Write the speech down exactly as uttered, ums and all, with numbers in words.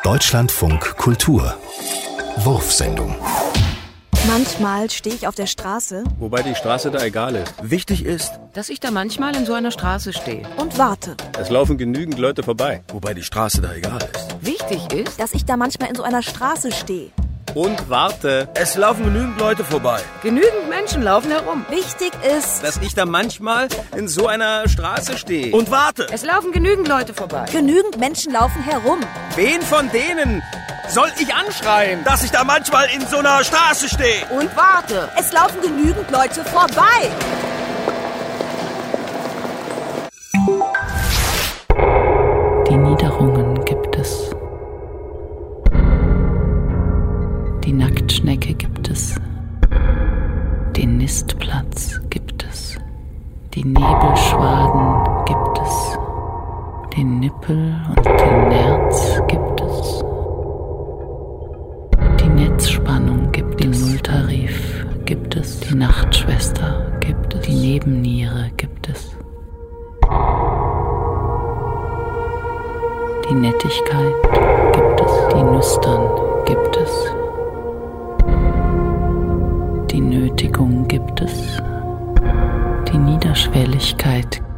Deutschlandfunk Kultur Wurfsendung. Manchmal stehe ich auf der Straße. Wobei die Straße da egal ist. Wichtig ist, dass ich da manchmal in so einer Straße stehe. Und warte. Es laufen genügend Leute vorbei. Wobei die Straße da egal ist. Wichtig ist, dass ich da manchmal in so einer Straße stehe. Und warte. Es laufen genügend Leute vorbei. Genügend Menschen laufen herum. Wichtig ist, dass ich da manchmal in so einer Straße stehe. Und warte. Es laufen genügend Leute vorbei. Genügend Menschen laufen herum. Wen von denen soll ich anschreien? Dass ich da manchmal in so einer Straße stehe. Und warte. Es laufen genügend Leute vorbei. Die Niederungen gibt es. Die Nacktschnecke gibt es. Den Nistplatz gibt es. Die Nebelschwaden gibt es. Den Nippel und den Nerz gibt es. Die Netzspannung gibt es. Den Nulltarif gibt es. Die Nachtschwester gibt es. Die Nebenniere gibt es. Die Nettigkeit gibt es. Die Nüstern gibt es. Die Nötigung gibt es. Die Niederschwelligkeit